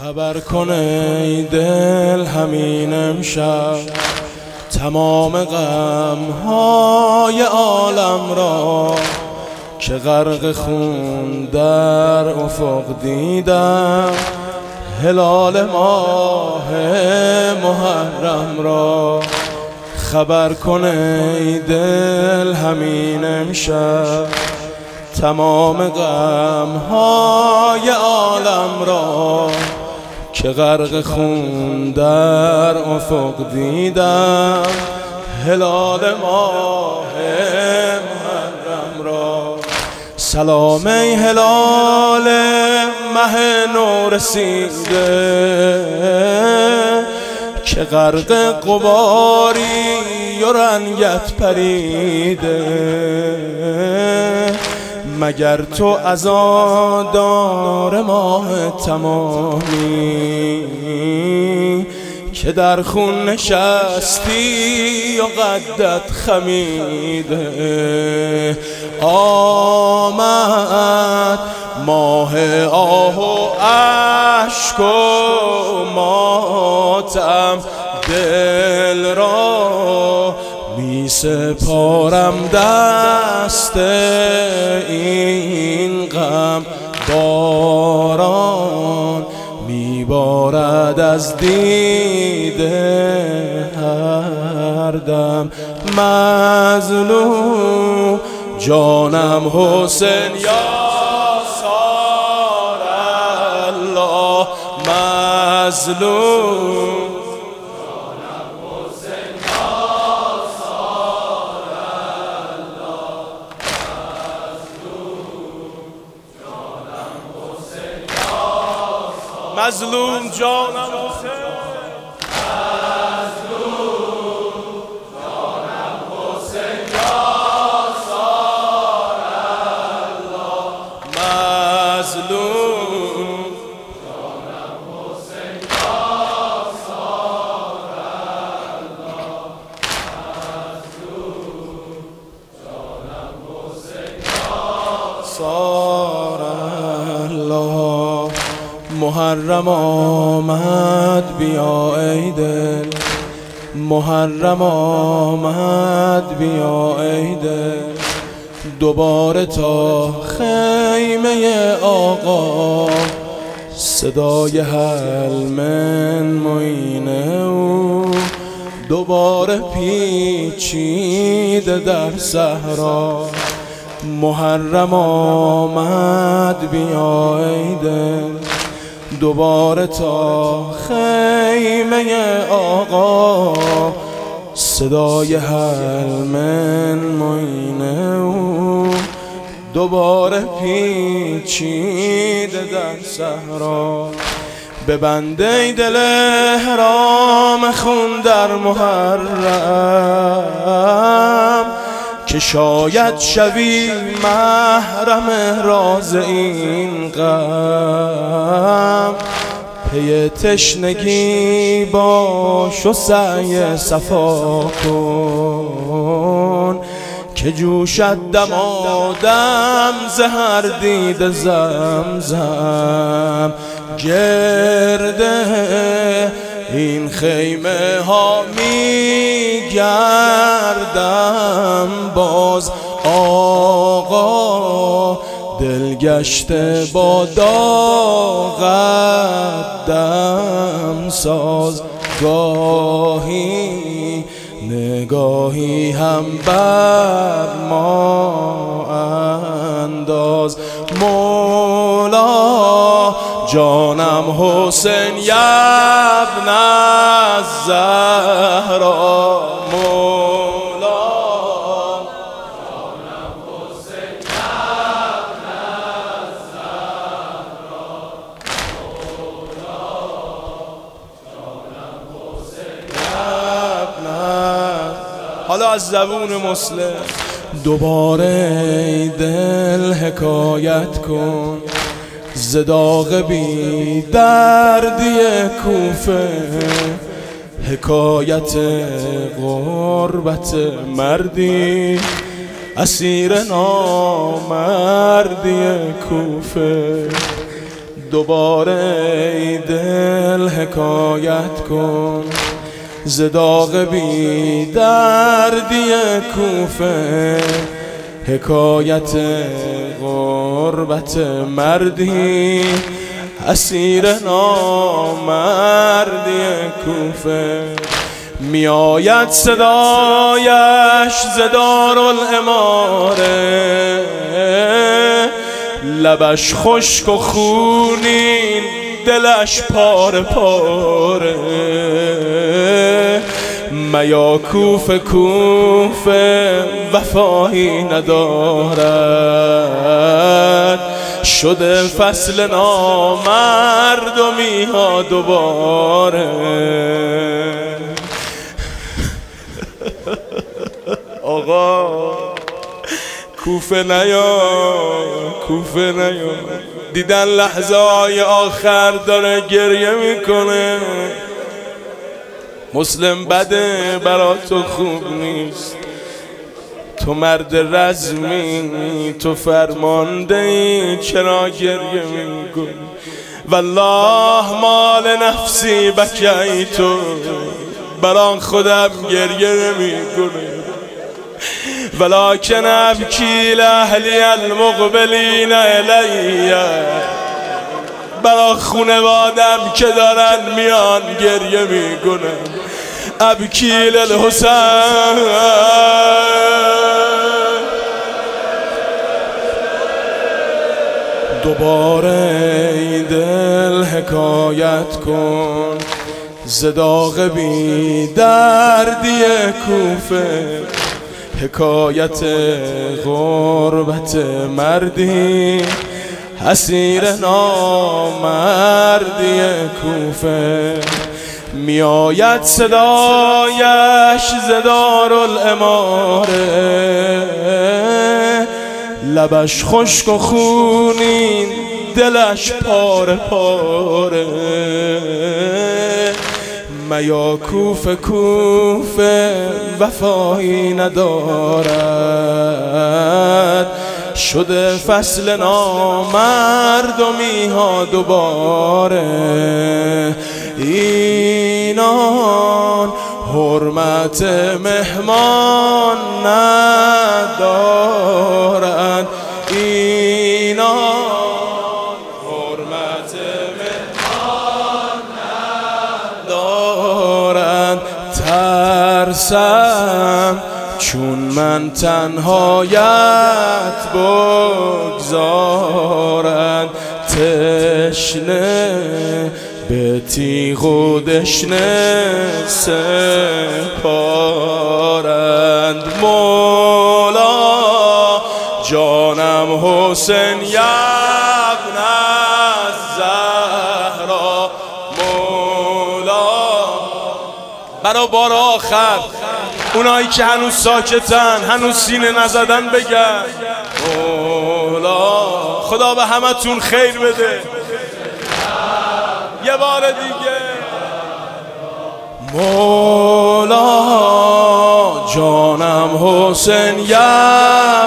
خبر کن ای دل همین امشب تمام غم‌های عالم را که غرق خون در افق دیدم هلال ماه محرم را. خبر کن ای دل همین امشب تمام غم‌های عالم را که غرق خون در افق دیدم هلال ماه محرم را. سلام ای هلال مه نو رسیده که غرق غباری و رنگت پریده، مگر تو عزادار ماه تمامی که در خون نشستی و قدت خمیده. آمد ماه آه و اشک و ماتم دل را می سپارم دست این غم باران می بارد از دیده هر دم. مظلوم جانم حسین یاسار الله، مظلوم مظلوم جانم حسین، مظلوم جانم حسین یاسار الله، مظلوم جانم حسین یاسار الله، مظلوم جانم حسین یاسار الله. محرم آمد بیا ای دل، محرم آمد بیا ای دل، دوباره تا خیمه آقا صدای حل من معین او دوباره پیچیده در صحرا. محرم آمد بیا ای دل، دوباره تا خیمه آقا صدای حل من معین او دوباره پیچیده در صحرا. ببنده دل احرام خون در محرم که شاید شوی محرم راز این غم. پی تشنگی باش و سعی صفا کن که جوشد دمادم زهر دید زمزم. گرده این خیمه ها می گردم باز آقا دلگشته با داغت دم ساز. گاهی نگاهی هم بر ما انداز. مولا جانم حسین یبن الزهرا، مولا جانم حسین یبن الزهرا، مولا جانم حسین یبن الزهرا. حالا از زبون مسلم دوباره ای دل حکایت کن ز داغ بی دردی کوفه، حکایت غربت مردی اسیر نامردی کوفه. دوباره ای دل حکایت کن ز داغ بی دردی کوفه، حکایت غربت مردی اسیر نامردی کوفه. میآید صدایش ز دارالاماره، لبش خشک و خونین دلش پاره پاره. میا کوفه کوفه وفایی ندارد، شده فصل نامردمی ها دوباره. آقا کوفه نیا، کوفه نیا. دیدن لحظه های آخر داره گریه میکنه. مسلم بده برا تو خوب نیست، تو مرد رزمی، تو فرمانده ای، چرا گریه میکنی؟ والله مال نفسی بکیتو، بران خودم گریه نمیکنم. ولکن ابکی لاهلی المقبلین الی، برا خونوادم که دارن میان گریه میکنن. ابکی للحسین، دوباره ای دل حکایت کن ز داغ بی دردی کوفه، حکایت غربت مردی اسیر نامردی کوفه. میآید صدایش ز دارالاماره، لبش خشک و خونین دلش پاره پاره. میا کوفه کوفه وفایی ندارد، شده فصل نامردمی ها دوباره. اینان حرمت مهمان ندارند، اینان حرمت مهمان ندارند. ترسم چون من تنهایت بگذارند، تشنه به تیغ و دشنه سپارند. مولا جانم حسین یبن الزهرا، مولا برا بار آخر اونایی که هنوز ساکتن، هنوز سینه نزدن بگن مولا خدا به همتون خیر بده. یه بار دیگه مولا جانم حسین